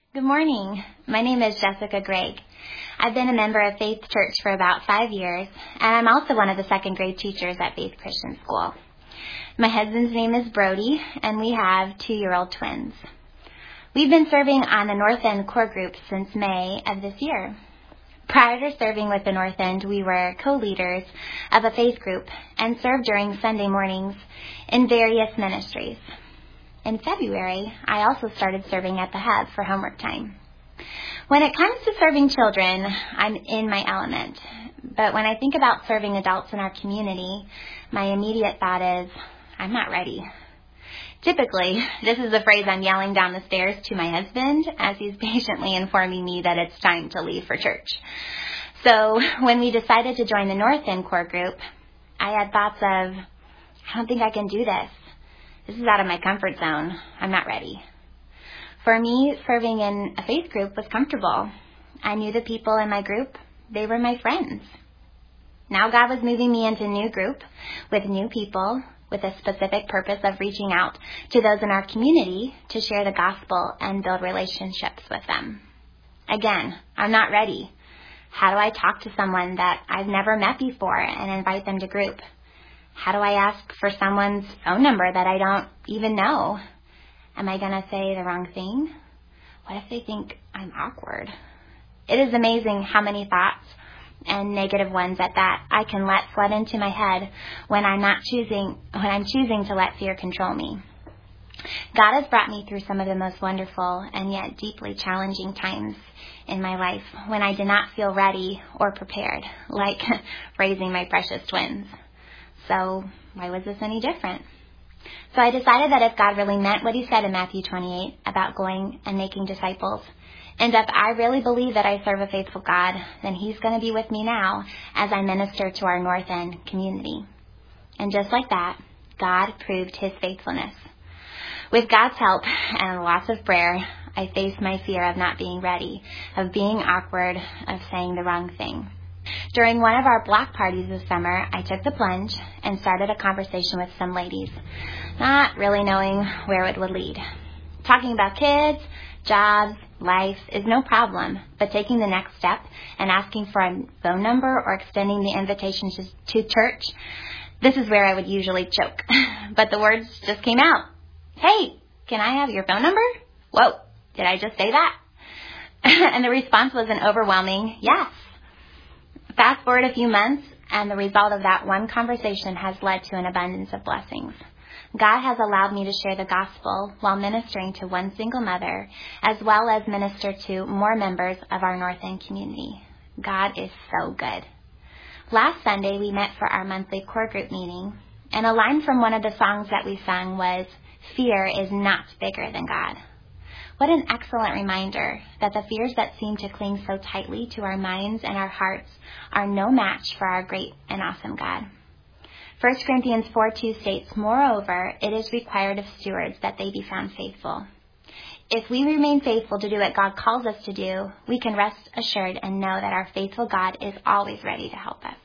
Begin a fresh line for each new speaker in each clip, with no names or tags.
Good morning. My name is Jessica Gregg. I've been a member of Faith Church for about 5 years, and I'm also one of the second grade teachers at Faith Christian School. My husband's name is Brody, and we have 2-year-old twins. We've been serving on the North End core group since May of this year. Prior to serving with the North End, we were co-leaders of a faith group and served during Sunday mornings in various ministries. In February, I also started serving at the Hub for homework time. When it comes to serving children, I'm in my element. But when I think about serving adults in our community, my immediate thought is, I'm not ready. Typically, this is the phrase I'm yelling down the stairs to my husband as he's patiently informing me that it's time to leave for church. So when we decided to join the North End core group, I had thoughts of, I don't think I can do this. This is out of my comfort zone. I'm not ready. For me, serving in a faith group was comfortable. I knew the people in my group. They were my friends. Now God was moving me into a new group with new people with a specific purpose of reaching out to those in our community to share the gospel and build relationships with them. Again, I'm not ready. How do I talk to someone that I've never met before and invite them to group? How do I ask for someone's phone number that I don't even know? Am I going to say the wrong thing? What if they think I'm awkward? It is amazing how many thoughts, and negative ones at that, I can let flood into my head when I'm choosing to let fear control me. God has brought me through some of the most wonderful and yet deeply challenging times in my life when I did not feel ready or prepared, like raising my precious twins. So why was this any different? So I decided that if God really meant what he said in Matthew 28 about going and making disciples, and if I really believe that I serve a faithful God, then he's going to be with me now as I minister to our North End community. And just like that, God proved his faithfulness. With God's help and lots of prayer, I faced my fear of not being ready, of being awkward, of saying the wrong thing. During one of our block parties this summer, I took the plunge and started a conversation with some ladies, not really knowing where it would lead. Talking about kids, jobs, life is no problem, but taking the next step and asking for a phone number or extending the invitation to church, this is where I would usually choke. But the words just came out. Hey, can I have your phone number? Whoa, did I just say that? And the response was an overwhelming yes. Fast forward a few months, and the result of that one conversation has led to an abundance of blessings. God has allowed me to share the gospel while ministering to one single mother, as well as minister to more members of our North End community. God is so good. Last Sunday, we met for our monthly core group meeting, and a line from one of the songs that we sung was, "Fear is not bigger than God." What an excellent reminder that the fears that seem to cling so tightly to our minds and our hearts are no match for our great and awesome God. 1 Corinthians 4:2 states, "Moreover, it is required of stewards that they be found faithful." If we remain faithful to do what God calls us to do, we can rest assured and know that our faithful God is always ready to help us.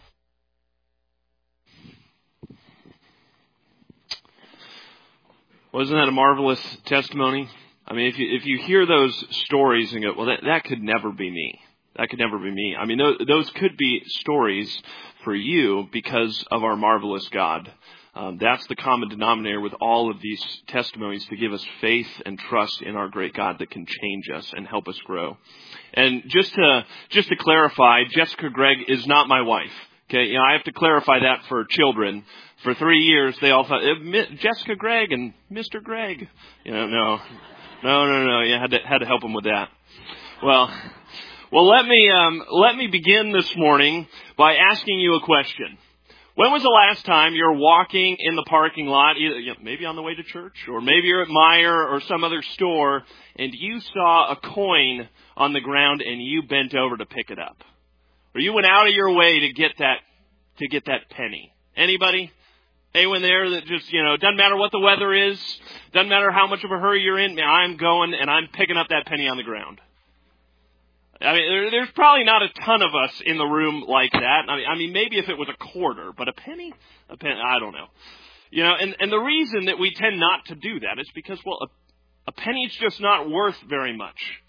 Wasn't that a marvelous testimony? I mean, if you hear those stories and go, well, that could never be me. That could never be me. I mean, those could be stories for you because of our marvelous God. That's the common denominator with all of these testimonies, to give us faith and trust in our great God that can change us and help us grow. And just to clarify, Jessica Gregg is not my wife. Okay, I have to clarify that for children. For 3 years, they all thought Jessica Gregg and Mr. Gregg. No. You had to help them with that. Well, let me begin this morning by asking you a question. When was the last time you're walking in the parking lot, either maybe on the way to church, or maybe you're at Meijer or some other store, and you saw a coin on the ground and you bent over to pick it up, or you went out of your way to get that penny? Anybody? Anyone there that just, doesn't matter what the weather is, doesn't matter how much of a hurry you're in, I'm going and I'm picking up that penny on the ground. I mean, there's probably not a ton of us in the room like that. I mean, maybe if it was a quarter, but a penny, I don't know. And the reason that we tend not to do that is because, well, a penny's just not worth very much.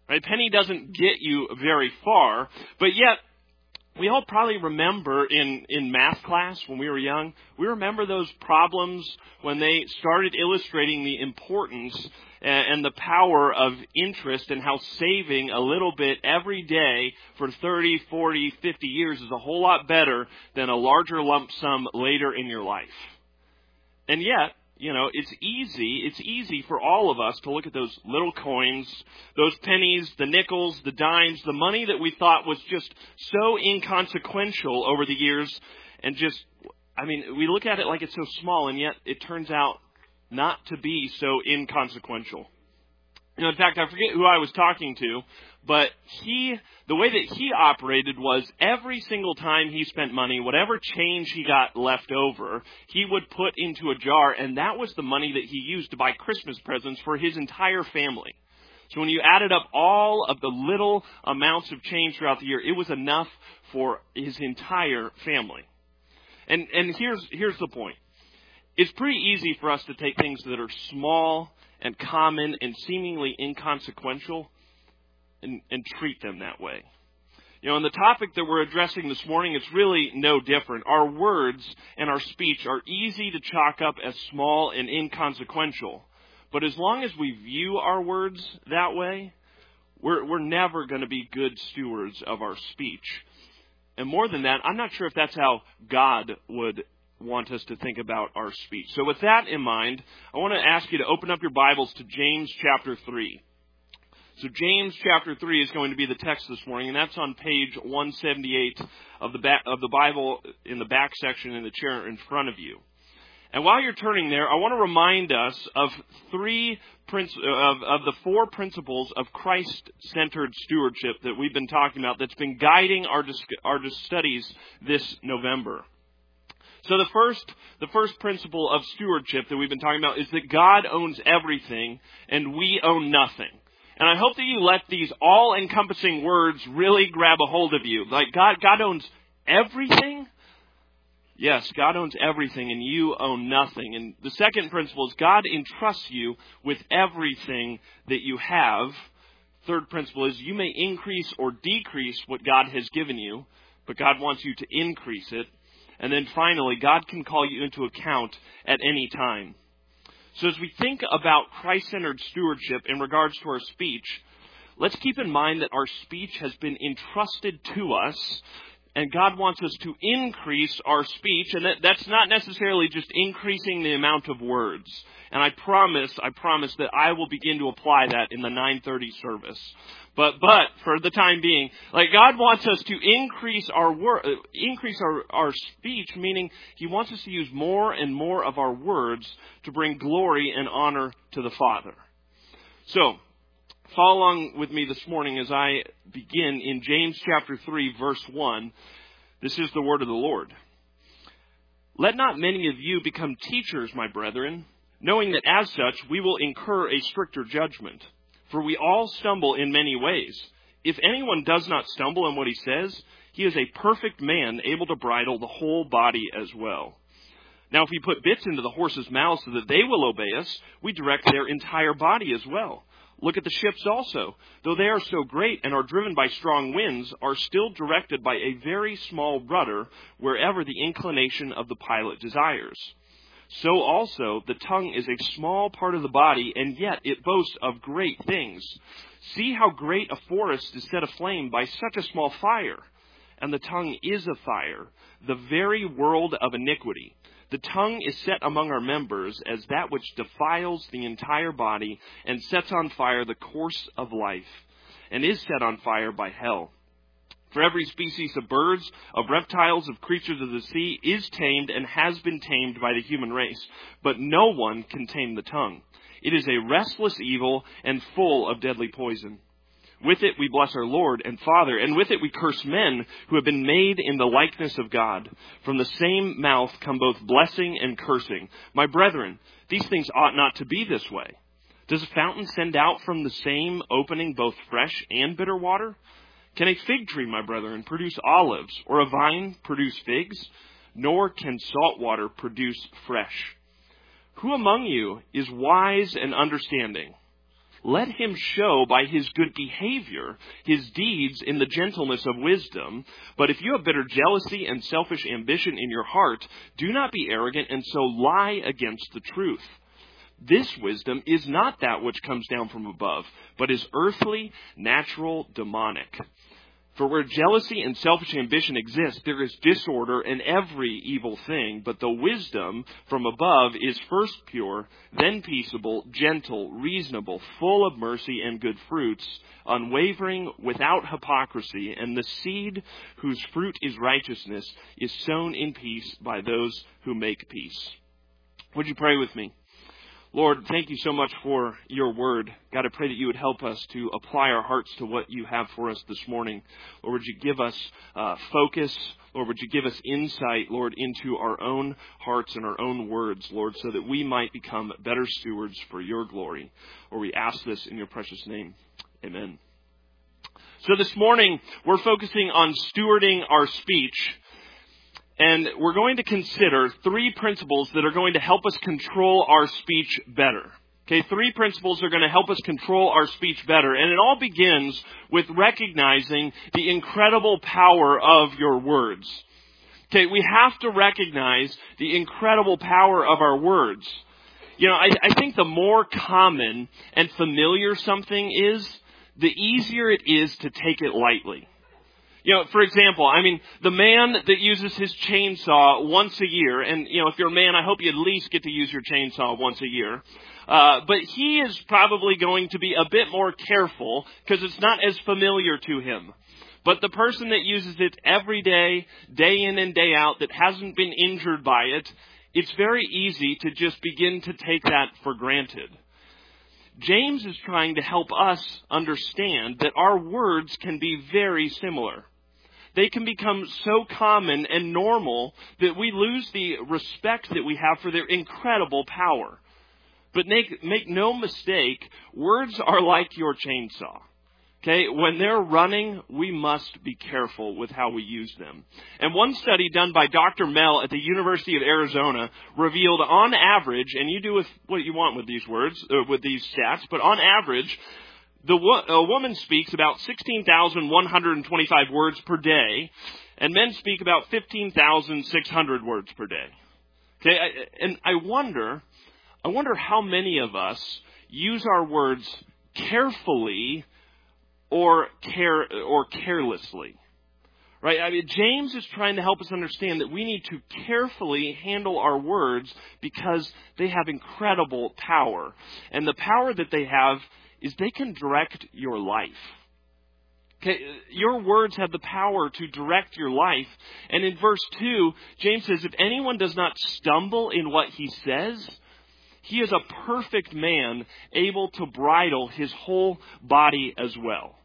Right? Penny doesn't get you very far, but yet we all probably remember in math class when we were young, we remember those problems when they started illustrating the importance and the power of interest and how saving a little bit every day for 30, 40, 50 years is a whole lot better than a larger lump sum later in your life. And yet, it's easy for all of us to look at those little coins, those pennies, the nickels, the dimes, the money that we thought was just so inconsequential over the years, and we look at it like it's so small, and yet it turns out not to be so inconsequential. In fact, I forget who I was talking to, but the way that he operated was every single time he spent money, whatever change he got left over, he would put into a jar, and that was the money that he used to buy Christmas presents for his entire family. So when you added up all of the little amounts of change throughout the year, it was enough for his entire family. And here's the point. It's pretty easy for us to take things that are small and common and seemingly inconsequential and treat them that way. And the topic that we're addressing this morning is really no different. Our words and our speech are easy to chalk up as small and inconsequential. But as long as we view our words that way, we're never going to be good stewards of our speech. And more than that, I'm not sure if that's how God would want us to think about our speech. So with that in mind, I want to ask you to open up your Bibles to James chapter 3. So James chapter 3 is going to be the text this morning, and that's on page 178 of the Bible in the back section in the chair in front of you. And while you're turning there, I want to remind us of the four principles of Christ-centered stewardship that we've been talking about that's been guiding our studies this November. So the first principle of stewardship that we've been talking about is that God owns everything and we own nothing. And I hope that you let these all-encompassing words really grab a hold of you. Like God owns everything? Yes, God owns everything and you own nothing. And the second principle is God entrusts you with everything that you have. Third principle is you may increase or decrease what God has given you, but God wants you to increase it. And then finally, God can call you into account at any time. So as we think about Christ-centered stewardship in regards to our speech, let's keep in mind that our speech has been entrusted to us, and God wants us to increase our speech, and that's not necessarily just increasing the amount of words. And I promise that I will begin to apply that in the 9:30 service. But for the time being, God wants us to increase our speech, meaning He wants us to use more and more of our words to bring glory and honor to the Father. So, follow along with me this morning as I begin in James chapter 3, verse 1. This is the word of the Lord. Let not many of you become teachers, my brethren, knowing that as such we will incur a stricter judgment. For we all stumble in many ways. If anyone does not stumble in what he says, he is a perfect man, able to bridle the whole body as well. Now if we put bits into the horses' mouths so that they will obey us, we direct their entire body as well. Look at the ships also. Though they are so great and are driven by strong winds, are still directed by a very small rudder wherever the inclination of the pilot desires. So also the tongue is a small part of the body, and yet it boasts of great things. See how great a forest is set aflame by such a small fire. And the tongue is a fire, the very world of iniquity. The tongue is set among our members as that which defiles the entire body and sets on fire the course of life, and is set on fire by hell. For every species of birds, of reptiles, of creatures of the sea is tamed and has been tamed by the human race. But no one can tame the tongue. It is a restless evil and full of deadly poison. With it we bless our Lord and Father, and with it we curse men who have been made in the likeness of God. From the same mouth come both blessing and cursing. My brethren, these things ought not to be this way. Does a fountain send out from the same opening both fresh and bitter water? Can a fig tree, my brethren, produce olives, or a vine produce figs? Nor can salt water produce fresh. Who among you is wise and understanding? let him show by his good behavior his deeds in the gentleness of wisdom. But if you have bitter jealousy and selfish ambition in your heart, do not be arrogant and so lie against the truth. This wisdom is not that which comes down from above, but is earthly, natural, demonic. For where jealousy and selfish ambition exist, there is disorder and every evil thing. But the wisdom from above is first pure, then peaceable, gentle, reasonable, full of mercy and good fruits, unwavering, without hypocrisy. And the seed whose fruit is righteousness is sown in peace by those who make peace. Would you pray with me? Lord, thank you so much for your word. God, I pray that you would help us to apply our hearts to what you have for us this morning. Lord, would you give us focus? Lord, would you give us insight, Lord, into our own hearts and our own words, Lord, so that we might become better stewards for your glory. Lord, we ask this in your precious name. Amen. So this morning, we're focusing on stewarding our speech. And we're going to consider 3 principles that are going to help us control our speech better. Okay, 3 principles are going to help us control our speech better. And it all begins with recognizing the incredible power of your words. Okay, we have to recognize the incredible power of our words. You know, I think the more common and familiar something is, the easier it is to take it lightly. You know, for example, the man that uses his chainsaw once a year, and, if you're a man, I hope you at least get to use your chainsaw once a year. But he is probably going to be a bit more careful because it's not as familiar to him. But the person that uses it every day, day in and day out, that hasn't been injured by it, it's very easy to just begin to take that for granted. James is trying to help us understand that our words can be very similar. They can become so common and normal that we lose the respect that we have for their incredible power. But make no mistake, words are like your chainsaw. Okay, when they're running, we must be careful with how we use them. And one study done by Dr. Mel at the University of Arizona revealed on average, and you do with what you want with these words, with these stats, but on average, a woman speaks about 16,125 words per day, and men speak about 15,600 words per day. Okay, and I wonder how many of us use our words carefully or carelessly. Right? James is trying to help us understand that we need to carefully handle our words because they have incredible power. And the power that they have is they can direct your life. Okay, your words have the power to direct your life. And in verse 2, James says, if anyone does not stumble in what he says, he is a perfect man, able to bridle his whole body as well.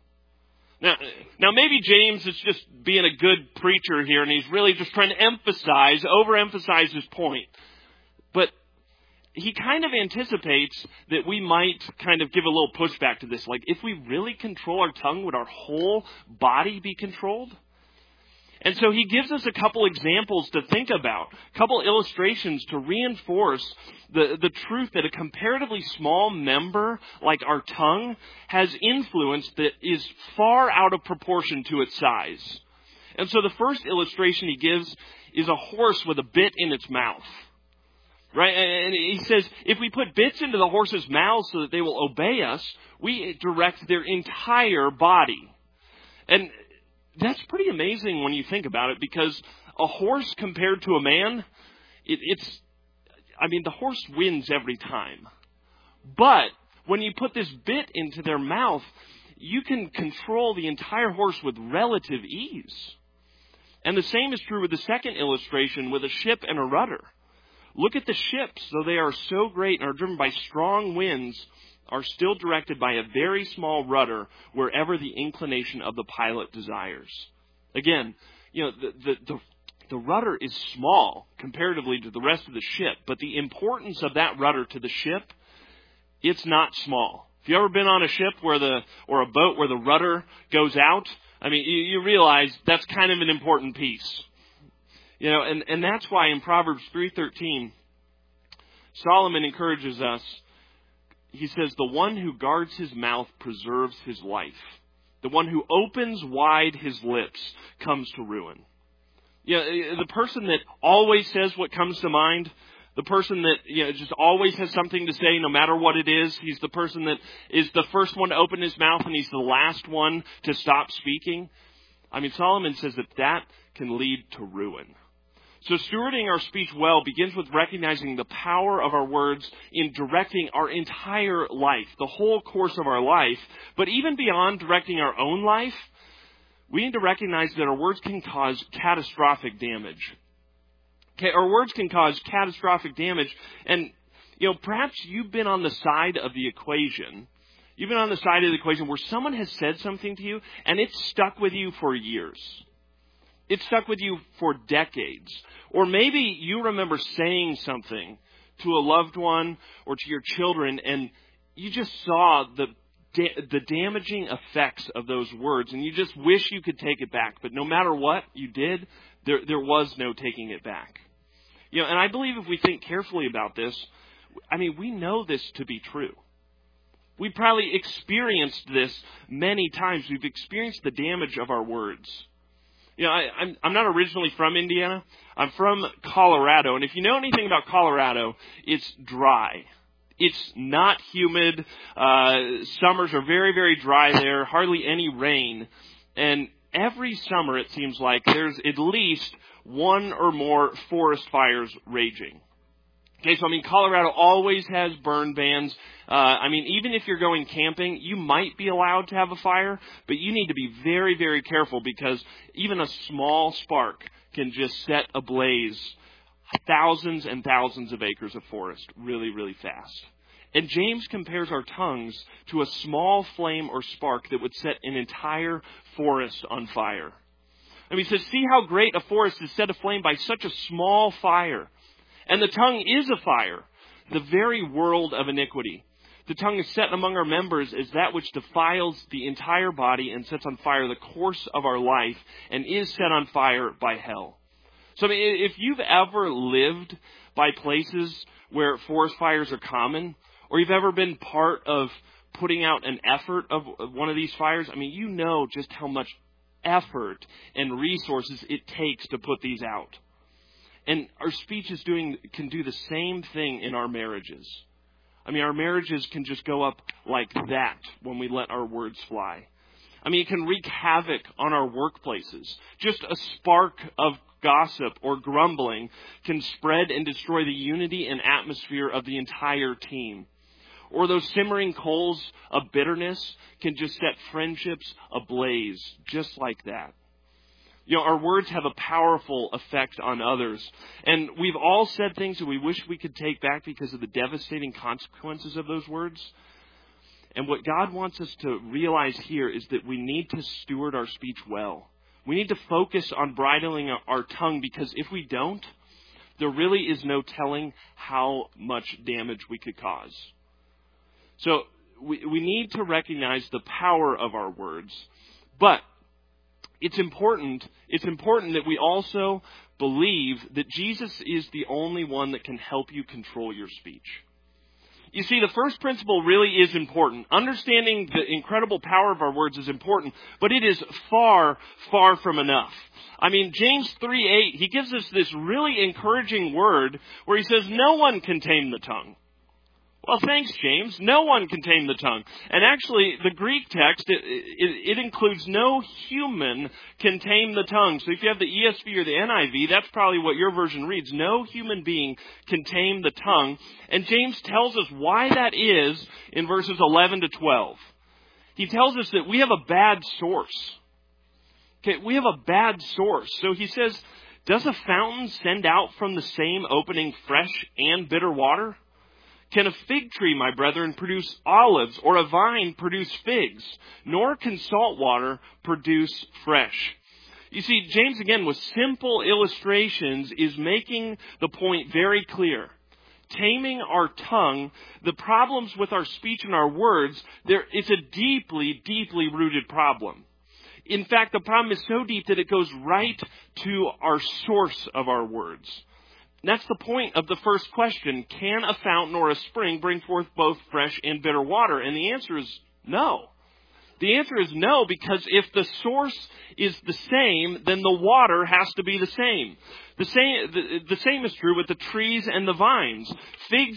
Now maybe James is just being a good preacher here, and he's really just trying to overemphasize his point. But he kind of anticipates that we might kind of give a little pushback to this. Like, if we really control our tongue, would our whole body be controlled? And so he gives us a couple examples to think about, a couple illustrations to reinforce the truth that a comparatively small member like our tongue has influence that is far out of proportion to its size. And so the first illustration he gives is a horse with a bit in its mouth. Right? And he says, if we put bits into the horse's mouth so that they will obey us, we direct their entire body. And that's pretty amazing when you think about it, because a horse compared to a man, the horse wins every time. But when you put this bit into their mouth, you can control the entire horse with relative ease. And the same is true with the second illustration with a ship and a rudder. Look at the ships, though they are so great and are driven by strong winds, are still directed by a very small rudder wherever the inclination of the pilot desires. Again, the rudder is small comparatively to the rest of the ship, but the importance of that rudder to the ship, it's not small. If you've ever been on a ship or a boat where the rudder goes out, you realize that's kind of an important piece. And that's why in Proverbs 3:13, Solomon encourages us, he says, the one who guards his mouth preserves his life. The one who opens wide his lips comes to ruin. The person that always says what comes to mind, the person that just always has something to say no matter what it is, he's the person that is the first one to open his mouth and he's the last one to stop speaking. I mean, Solomon says that can lead to ruin. So stewarding our speech well begins with recognizing the power of our words in directing our entire life, the whole course of our life. But even beyond directing our own life, we need to recognize that our words can cause catastrophic damage. Okay, our words can cause catastrophic damage. And, perhaps you've been on the side of the equation. You've been on the side of the equation where someone has said something to you and it's stuck with you for years. It's stuck with you for decades. Or maybe you remember saying something to a loved one or to your children and you just saw the damaging effects of those words and you just wish you could take it back. But no matter what you did, there was no taking it back. And I believe if we think carefully about this, we know this to be true. We probably experienced this many times. We've experienced the damage of our words. I'm not originally from Indiana. I'm from Colorado. And if you know anything about Colorado, it's dry. It's not humid. Summers are very, very dry there. Hardly any rain. And every summer, it seems like, there's at least one or more forest fires raging. Okay, so Colorado always has burn bans. Even if you're going camping, you might be allowed to have a fire, but you need to be very, very careful because even a small spark can just set ablaze thousands and thousands of acres of forest really, really fast. And James compares our tongues to a small flame or spark that would set an entire forest on fire. He says, see how great a forest is set aflame by such a small fire. And the tongue is a fire, the very world of iniquity. The tongue is set among our members as that which defiles the entire body and sets on fire the course of our life and is set on fire by hell. So if you've ever lived by places where forest fires are common, or you've ever been part of putting out an effort of one of these fires, you know just how much effort and resources it takes to put these out. And our speech can do the same thing in our marriages. Our marriages can just go up like that when we let our words fly. It can wreak havoc on our workplaces. Just a spark of gossip or grumbling can spread and destroy the unity and atmosphere of the entire team. Or those simmering coals of bitterness can just set friendships ablaze just like that. Our words have a powerful effect on others. And we've all said things that we wish we could take back because of the devastating consequences of those words. And what God wants us to realize here is that we need to steward our speech well. We need to focus on bridling our tongue because if we don't, there really is no telling how much damage we could cause. So we need to recognize the power of our words. But it's important that we also believe that Jesus is the only one that can help you control your speech. You see, the first principle really is important. Understanding the incredible power of our words is important, but it is far, far from enough. James 3:8, he gives us this really encouraging word where he says, no one can tame the tongue. Well, thanks, James. No one can tame the tongue. And actually, the Greek text, it includes no human can tame the tongue. So if you have the ESV or the NIV, that's probably what your version reads. No human being can tame the tongue. And James tells us why that is in verses 11 to 12. He tells us that we have a bad source. Okay, we have a bad source. So he says, does a fountain send out from the same opening fresh and bitter water? Can a fig tree, my brethren, produce olives, or a vine produce figs? Nor can salt water produce fresh. You see, James, again, with simple illustrations, is making the point very clear. Taming our tongue, the problems with our speech and our words, it's a deeply, deeply rooted problem. In fact, the problem is so deep that it goes right to our source of our words. That's the point of the first question. Can a fountain or a spring bring forth both fresh and bitter water? And the answer is no. The answer is no, because if the source is the same, then the water has to be the same. The same is true with the trees and the vines. Fig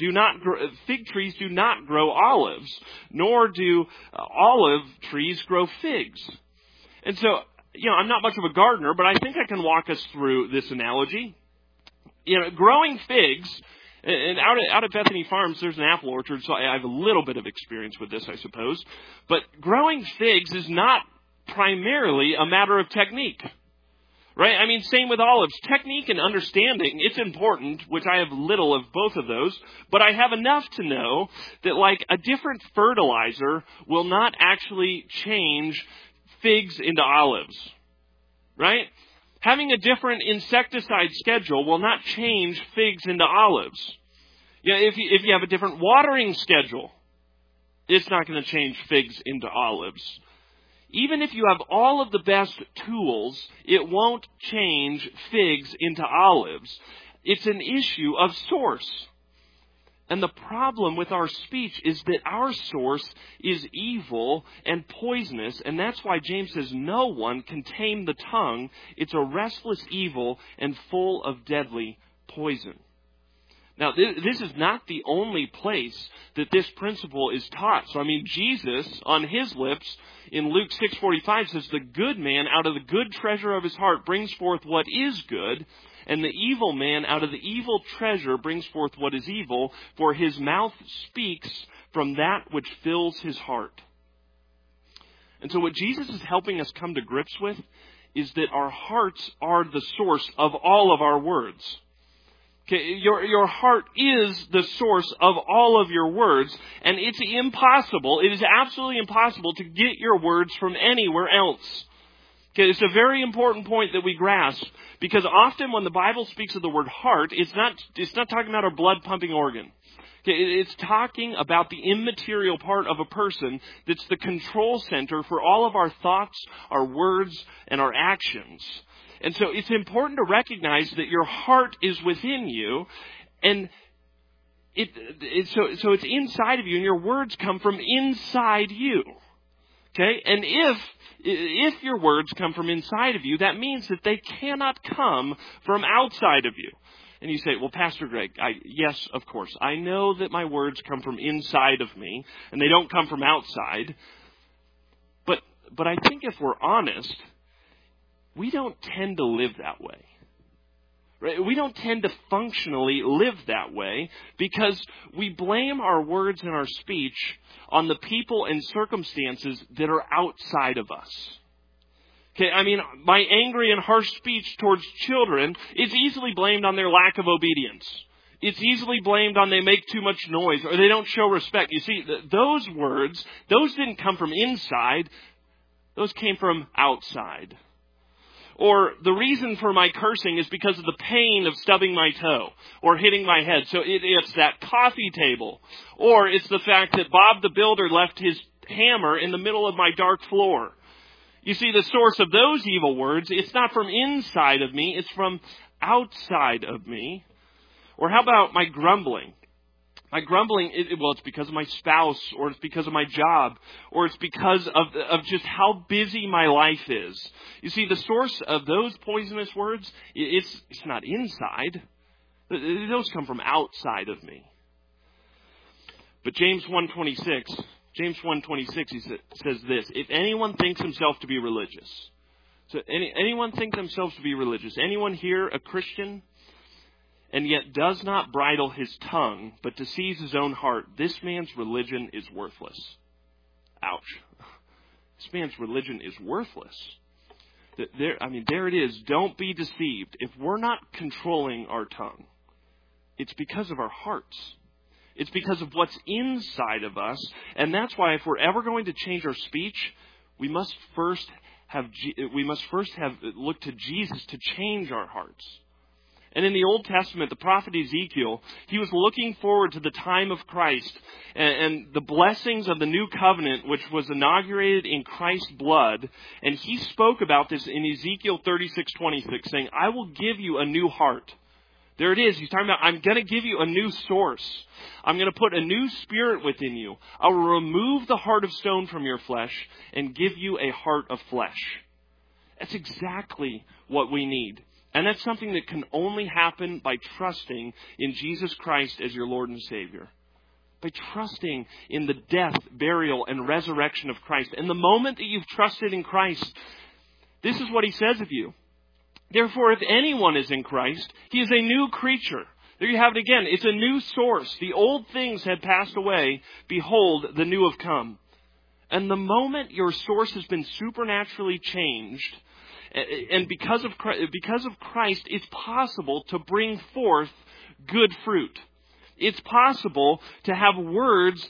trees do not grow olives, nor do olive trees grow figs. And so, I'm not much of a gardener, but I think I can walk us through this analogy. Growing figs, and out at Bethany Farms, there's an apple orchard, so I have a little bit of experience with this, I suppose. But growing figs is not primarily a matter of technique, right? I mean, same with olives. Technique and understanding, it's important, which I have little of both of those, but I have enough to know that, like, a different fertilizer will not actually change figs into olives, right? Having a different insecticide schedule will not change figs into olives. If you have a different watering schedule, it's not going to change figs into olives. Even if you have all of the best tools, it won't change figs into olives. It's an issue of source. And the problem with our speech is that our source is evil and poisonous, and that's why James says no one can tame the tongue. It's a restless evil and full of deadly poison. Now, this is not the only place that this principle is taught. So, Jesus, on his lips, in Luke 6:45, says, the good man out of the good treasure of his heart brings forth what is good, and the evil man out of the evil treasure brings forth what is evil, for his mouth speaks from that which fills his heart. And so what Jesus is helping us come to grips with is that our hearts are the source of all of our words. Okay, your heart is the source of all of your words, and it is absolutely impossible to get your words from anywhere else. Okay, it's a very important point that we grasp, because often when the Bible speaks of the word heart, it's not talking about our blood pumping organ. Okay, it's talking about the immaterial part of a person that's the control center for all of our thoughts, our words, and our actions. And so it's important to recognize that your heart is within you, and so it's inside of you, and your words come from inside you. Okay, and if your words come from inside of you, that means that they cannot come from outside of you. And you say, well, Pastor Greg, yes, of course. I know that my words come from inside of me, and they don't come from outside. But I think if we're honest, we don't tend to live that way. Right? We don't tend to functionally live that way because we blame our words and our speech on the people and circumstances that are outside of us. Okay, my angry and harsh speech towards children is easily blamed on their lack of obedience. It's easily blamed on they make too much noise or they don't show respect. You see, those words, those didn't come from inside. Those came from outside. Or the reason for my cursing is because of the pain of stubbing my toe or hitting my head. So it's that coffee table. Or it's the fact that Bob the Builder left his hammer in the middle of my dark floor. You see, the source of those evil words, it's not from inside of me, it's from outside of me. Or how about my grumbling? My grumbling, it's because of my spouse, or it's because of my job, or it's because of just how busy my life is. You see, the source of those poisonous words, it's not inside. Those come from outside of me. But James 1:26, he says this: if anyone thinks himself to be religious, so anyone think themselves to be religious, anyone here a Christian, and yet does not bridle his tongue, but deceives his own heart, this man's religion is worthless. Ouch. This man's religion is worthless. There it is. Don't be deceived. If we're not controlling our tongue, it's because of our hearts. It's because of what's inside of us. And that's why if we're ever going to change our speech, we must first look to Jesus to change our hearts. And in the Old Testament, the prophet Ezekiel, he was looking forward to the time of Christ and the blessings of the new covenant, which was inaugurated in Christ's blood. And he spoke about this in Ezekiel 36:26, saying, I will give you a new heart, There it is. He's talking about, I'm going to give you a new source. I'm going to put a new spirit within you. I will remove the heart of stone from your flesh and give you a heart of flesh. That's exactly what we need. And that's something that can only happen by trusting in Jesus Christ as your Lord and Savior. By trusting in the death, burial, and resurrection of Christ. And the moment that you've trusted in Christ, this is what he says of you. Therefore, if anyone is in Christ, he is a new creature. There you have it again. It's a new source. The old things had passed away. Behold, the new have come. And the moment your source has been supernaturally changed, and because of Christ, it's possible to bring forth good fruit. It's possible to have words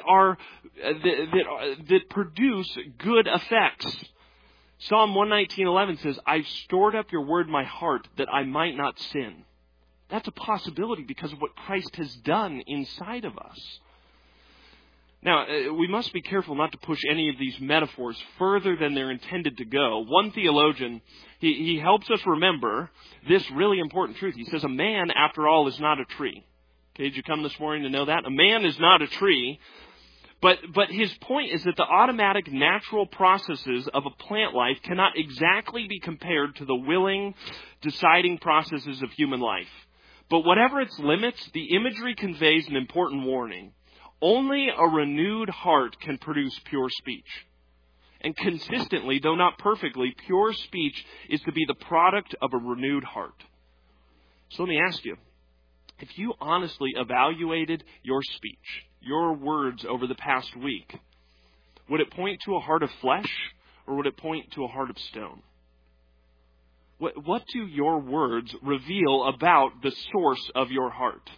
that produce good effects. Psalm 119:11 says, I've stored up your word in my heart that I might not sin. That's a possibility because of what Christ has done inside of us. Now, we must be careful not to push any of these metaphors further than they're intended to go. One theologian, he helps us remember this really important truth. He says, a man, after all, is not a tree. Okay, did you come this morning to know that? A man is not a tree. But his point is that the automatic natural processes of a plant life cannot exactly be compared to the willing, deciding processes of human life. But whatever its limits, the imagery conveys an important warning. Only a renewed heart can produce pure speech. And consistently, though not perfectly, pure speech is to be the product of a renewed heart. So let me ask you, if you honestly evaluated your speech, your words over the past week, would it point to a heart of flesh or would it point to a heart of stone? What do your words reveal about the source of your heart?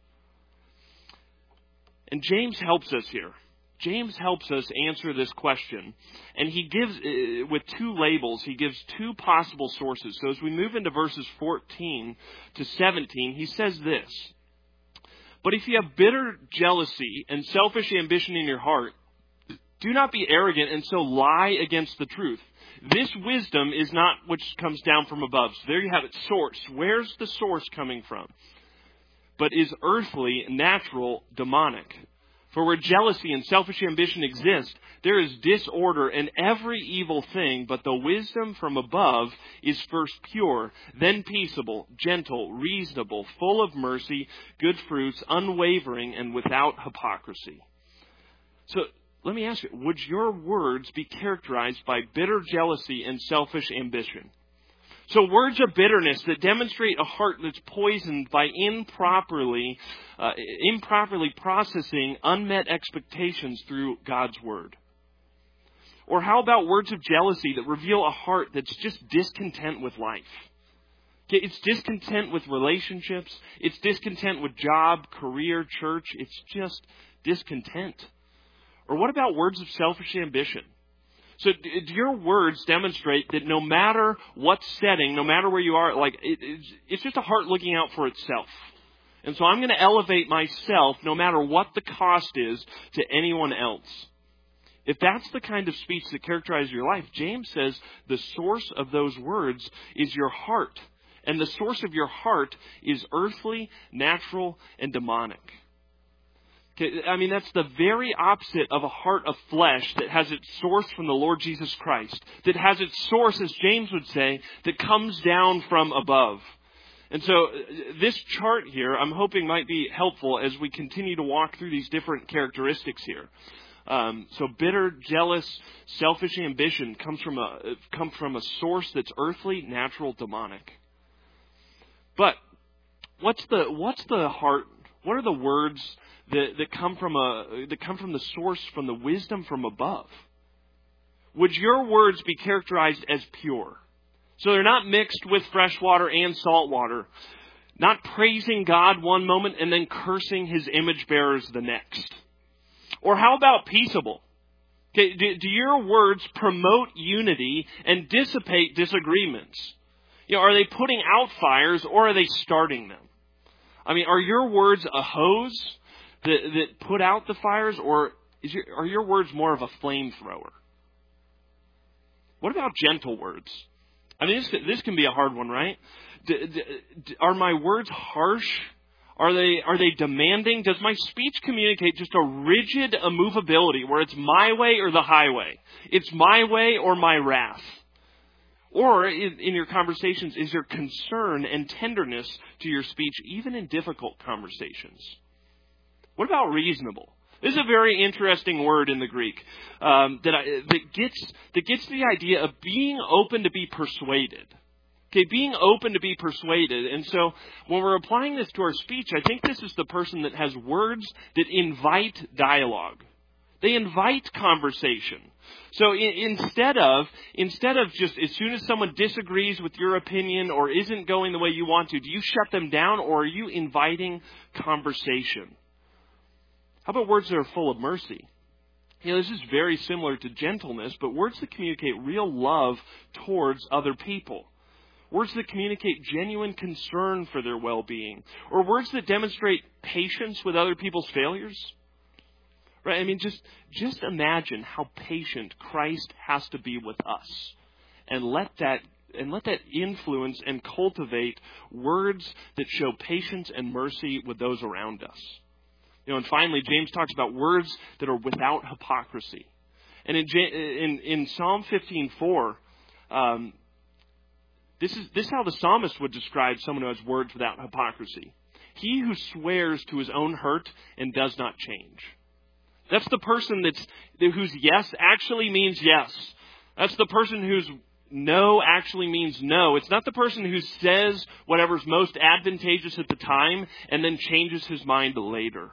And James helps us here. James helps us answer this question. And he gives, with two labels, he gives two possible sources. So as we move into verses 14 to 17, he says this. But if you have bitter jealousy and selfish ambition in your heart, do not be arrogant and so lie against the truth. This wisdom is not which comes down from above. So there you have it, source. Where's the source coming from? But is earthly, natural, demonic. For where jealousy and selfish ambition exist, there is disorder in every evil thing, but the wisdom from above is first pure, then peaceable, gentle, reasonable, full of mercy, good fruits, unwavering, and without hypocrisy. So let me ask you, would your words be characterized by bitter jealousy and selfish ambition? So words of bitterness that demonstrate a heart that's poisoned by improperly processing unmet expectations through God's word. Or how about words of jealousy that reveal a heart that's just discontent with life? It's discontent with relationships. It's discontent with job, career, church. It's just discontent. Or what about words of selfish ambition? So do your words demonstrate that no matter what setting, no matter where you are, it's just a heart looking out for itself. And so I'm going to elevate myself no matter what the cost is to anyone else. If that's the kind of speech that characterizes your life, James says the source of those words is your heart. And the source of your heart is earthly, natural, and demonic. I mean, that's the very opposite of a heart of flesh that has its source from the Lord Jesus Christ. That has its source, as James would say, that comes down from above. And so this chart here, I'm hoping might be helpful as we continue to walk through these different characteristics here. So bitter, jealous, selfish ambition comes from a source that's earthly, natural, demonic. But what's the heart? What are the words that come from the source, from the wisdom from above? Would your words be characterized as pure? So they're not mixed with fresh water and salt water, not praising God one moment and then cursing his image bearers the next. Or how about peaceable? Okay, do your words promote unity and dissipate disagreements? Are they putting out fires or are they starting them? I mean, are your words a hose that put out the fires, or are your words more of a flamethrower? What about gentle words? I mean, this can be a hard one, right? Are my words harsh? Are they demanding? Does my speech communicate just a rigid immovability where it's my way or the highway? It's my way or my wrath? Or in your conversations, is there concern and tenderness to your speech, even in difficult conversations? What about reasonable? This is a very interesting word in the Greek that gets the idea of being open to be persuaded. Okay, being open to be persuaded. And so when we're applying this to our speech, I think this is the person that has words that invite dialogue. They invite conversation. So instead of just as soon as someone disagrees with your opinion or isn't going the way you want to, do you shut them down, or are you inviting conversation? How about words that are full of mercy? This is very similar to gentleness, but words that communicate real love towards other people. Words that communicate genuine concern for their well-being. Or words that demonstrate patience with other people's failures. Right? I mean, just imagine how patient Christ has to be with us. And let that influence and cultivate words that show patience and mercy with those around us. And finally, James talks about words that are without hypocrisy. And in Psalm 15:4, this is how the psalmist would describe someone who has words without hypocrisy. He who swears to his own hurt and does not change. That's the person whose yes actually means yes. That's the person whose no actually means no. It's not the person who says whatever's most advantageous at the time and then changes his mind later.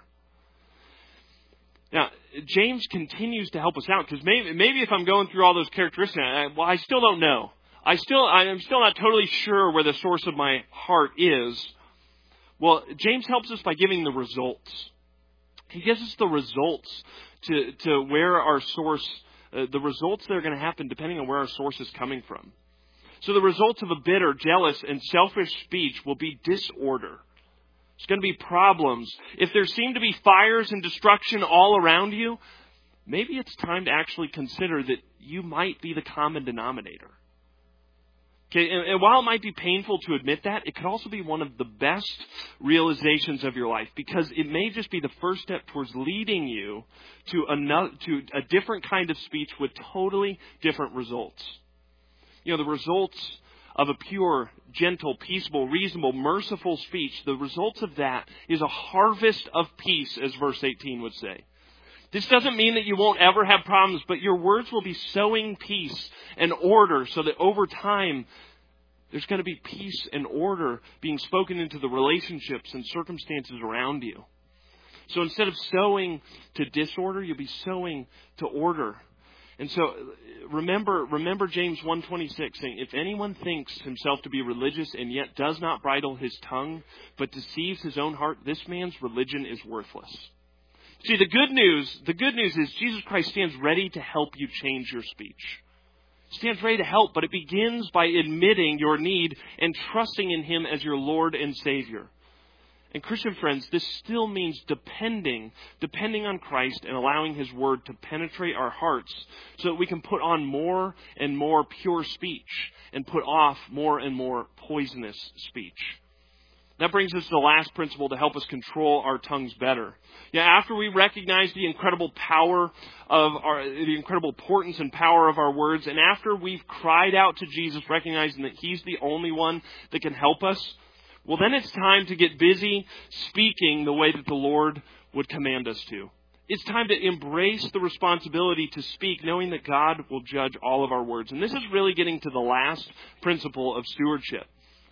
Now, James continues to help us out, because maybe if I'm going through all those characteristics, I still don't know. I'm still not totally sure where the source of my heart is. Well, James helps us by giving the results. He gives us the results to where our source, the results that are going to happen depending on where our source is coming from. So the results of a bitter, jealous, and selfish speech will be disorder. It's going to be problems. If there seem to be fires and destruction all around you, maybe it's time to actually consider that you might be the common denominator. Okay, and while it might be painful to admit that, it could also be one of the best realizations of your life, because it may just be the first step towards leading you to a different kind of speech with totally different results. The results of a pure, gentle, peaceable, reasonable, merciful speech, the results of that is a harvest of peace, as verse 18 would say. This doesn't mean that you won't ever have problems, but your words will be sowing peace and order so that over time there's going to be peace and order being spoken into the relationships and circumstances around you. So instead of sowing to disorder, you'll be sowing to order. And so remember James 1:26 saying, if anyone thinks himself to be religious and yet does not bridle his tongue, but deceives his own heart, this man's religion is worthless. See, the good news is Jesus Christ stands ready to help you change your speech. He stands ready to help, but it begins by admitting your need and trusting in Him as your Lord and Savior. And Christian friends, this still means depending on Christ and allowing His Word to penetrate our hearts so that we can put on more and more pure speech and put off more and more poisonous speech. That brings us to the last principle to help us control our tongues better. After we recognize the incredible the incredible importance and power of our words, and after we've cried out to Jesus, recognizing that He's the only one that can help us, well, then it's time to get busy speaking the way that the Lord would command us to. It's time to embrace the responsibility to speak, knowing that God will judge all of our words. And this is really getting to the last principle of stewardship.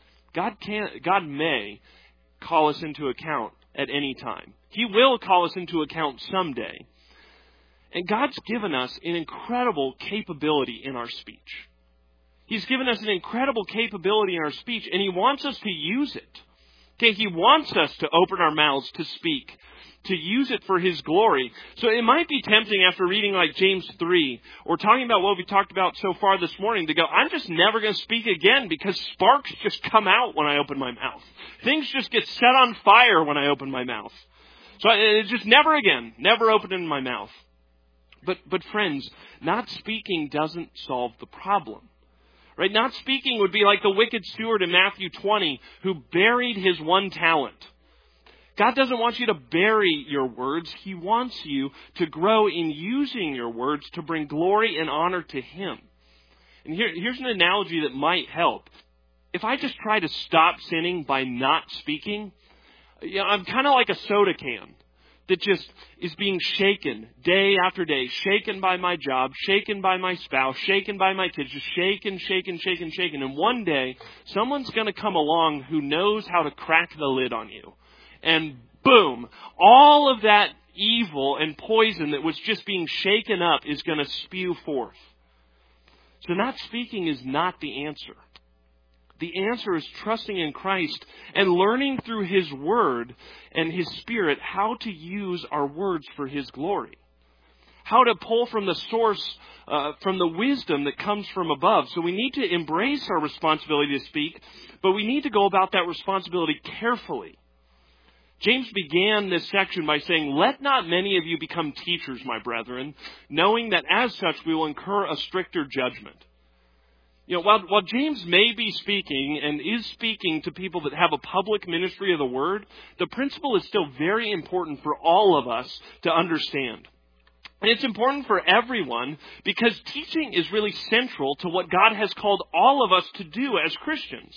God may call us into account at any time. He will call us into account someday. And God's given us an incredible capability in our speech. He's given us an incredible capability in our speech, and He wants us to use it. Okay, He wants us to open our mouths to speak, to use it for His glory. So it might be tempting after reading like James 3 or talking about what we talked about so far this morning to go, I'm just never going to speak again because sparks just come out when I open my mouth. Things just get set on fire when I open my mouth. So it's just never again, never opening my mouth. But friends, not speaking doesn't solve the problem. Right? Not speaking would be like the wicked steward in Matthew 20 who buried his one talent. God doesn't want you to bury your words. He wants you to grow in using your words to bring glory and honor to Him. And here's an analogy that might help. If I just try to stop sinning by not speaking, I'm kind of like a soda can that just is being shaken day after day, shaken by my job, shaken by my spouse, shaken by my kids, just shaken. And one day, someone's going to come along who knows how to crack the lid on you. And boom, all of that evil and poison that was just being shaken up is going to spew forth. So not speaking is not the answer. The answer is trusting in Christ and learning through His Word and His Spirit how to use our words for His glory. How to pull from the source, from the wisdom that comes from above. So we need to embrace our responsibility to speak, but we need to go about that responsibility carefully. James began this section by saying, "Let not many of you become teachers, my brethren, knowing that as such we will incur a stricter judgment." While James may be speaking and is speaking to people that have a public ministry of the Word, the principle is still very important for all of us to understand. And it's important for everyone because teaching is really central to what God has called all of us to do as Christians.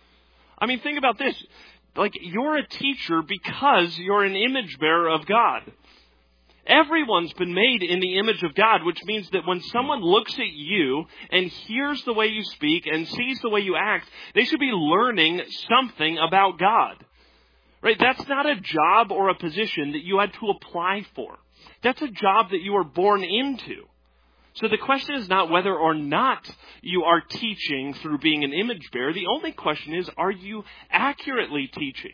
I mean, think about this. Like, you're a teacher because you're an image bearer of God. Everyone's been made in the image of God, which means that when someone looks at you and hears the way you speak and sees the way you act, they should be learning something about God. Right? That's not a job or a position that you had to apply for. That's a job that you were born into. So the question is not whether or not you are teaching through being an image bearer. The only question is, are you accurately teaching?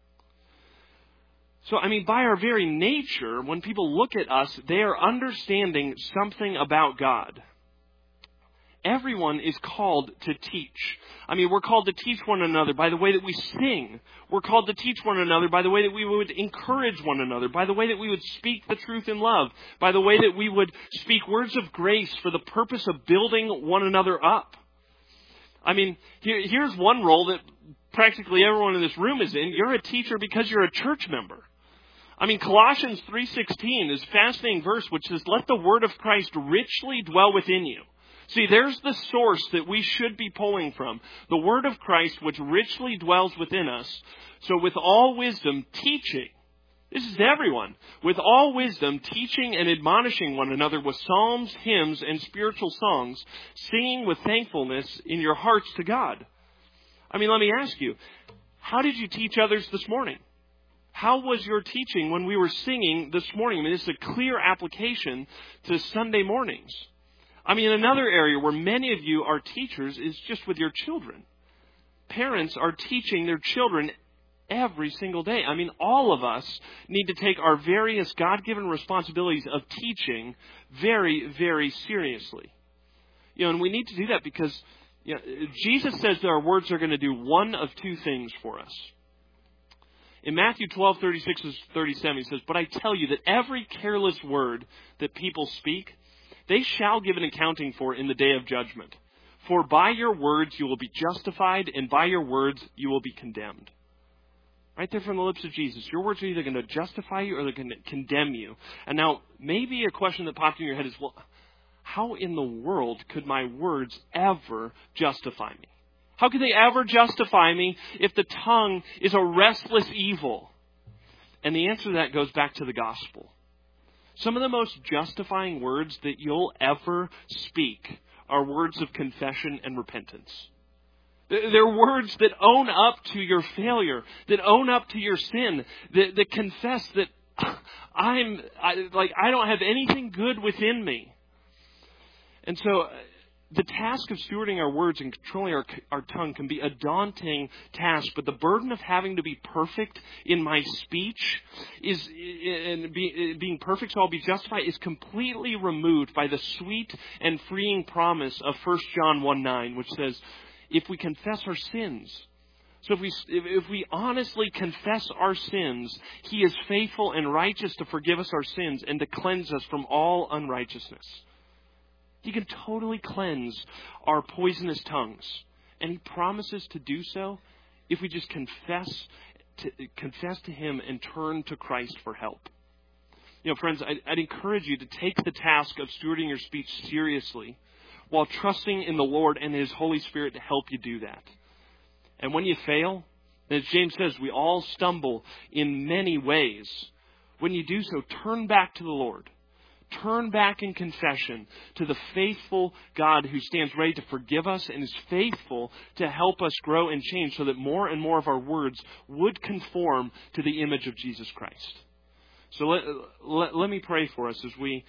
So, by our very nature, when people look at us, they are understanding something about God. Everyone is called to teach. We're called to teach one another by the way that we sing. We're called to teach one another by the way that we would encourage one another, by the way that we would speak the truth in love, by the way that we would speak words of grace for the purpose of building one another up. Here's one role that practically everyone in this room is in. You're a teacher because you're a church member. Colossians 3:16 is a fascinating verse which says, "Let the word of Christ richly dwell within you." See, there's the source that we should be pulling from. The word of Christ which richly dwells within us. So with all wisdom, teaching. This is to everyone. With all wisdom, teaching and admonishing one another with psalms, hymns, and spiritual songs, singing with thankfulness in your hearts to God. Let me ask you, how did you teach others this morning? How was your teaching when we were singing this morning? This is a clear application to Sunday mornings. Another area where many of you are teachers is just with your children. Parents are teaching their children every single day. All of us need to take our various God-given responsibilities of teaching very, very seriously. And we need to do that because Jesus says that our words are going to do one of two things for us. In Matthew 12:36-37, he says, "But I tell you that every careless word that people speak, they shall give an accounting for in the day of judgment. For by your words you will be justified, and by your words you will be condemned." Right there from the lips of Jesus. Your words are either going to justify you or they're going to condemn you. And now, maybe a question that popped in your head is, well, how in the world could my words ever justify me? How could they ever justify me if the tongue is a restless evil? And the answer to that goes back to the gospel. Some of the most justifying words that you'll ever speak are words of confession and repentance. They're words that own up to your failure, that own up to your sin, that confess that I don't have anything good within me. And so the task of stewarding our words and controlling our tongue can be a daunting task, but the burden of having to be perfect in my speech being perfect so I'll be justified is completely removed by the sweet and freeing promise of 1 John 1:9, which says, if we confess our sins, so if we honestly confess our sins, He is faithful and righteous to forgive us our sins and to cleanse us from all unrighteousness. He can totally cleanse our poisonous tongues. And He promises to do so if we just confess to Him and turn to Christ for help. Friends, I'd encourage you to take the task of stewarding your speech seriously while trusting in the Lord and His Holy Spirit to help you do that. And when you fail, as James says, we all stumble in many ways. When you do so, turn back to the Lord. Turn back in confession to the faithful God who stands ready to forgive us and is faithful to help us grow and change so that more and more of our words would conform to the image of Jesus Christ. So let me pray for us as we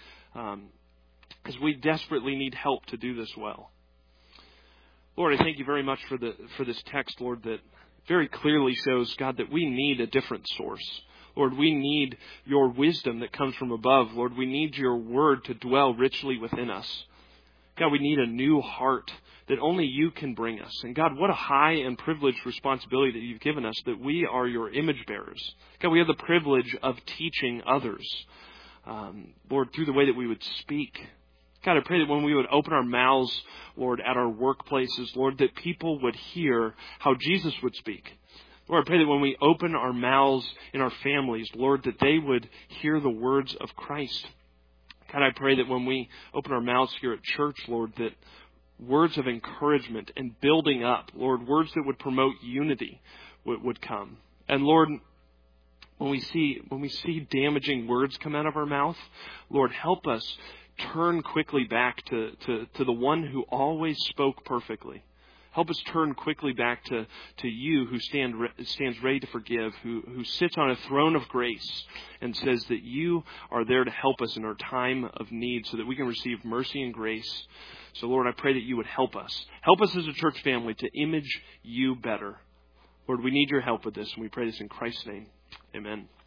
desperately need help to do this well. Lord, I thank you very much for this text, Lord, that very clearly shows, God, that we need a different source. Lord, we need your wisdom that comes from above. Lord, we need your word to dwell richly within us. God, we need a new heart that only you can bring us. And God, what a high and privileged responsibility that you've given us, that we are your image bearers. God, we have the privilege of teaching others, Lord, through the way that we would speak. God, I pray that when we would open our mouths, Lord, at our workplaces, Lord, that people would hear how Jesus would speak. Lord, I pray that when we open our mouths in our families, Lord, that they would hear the words of Christ. God, I pray that when we open our mouths here at church, Lord, that words of encouragement and building up, Lord, words that would promote unity would come. And Lord, when we see damaging words come out of our mouth, Lord, help us turn quickly back to the one who always spoke perfectly. Help us turn quickly back to you who stands ready to forgive, who sits on a throne of grace and says that you are there to help us in our time of need so that we can receive mercy and grace. So, Lord, I pray that you would help us. Help us as a church family to image you better. Lord, we need your help with this, and we pray this in Christ's name. Amen.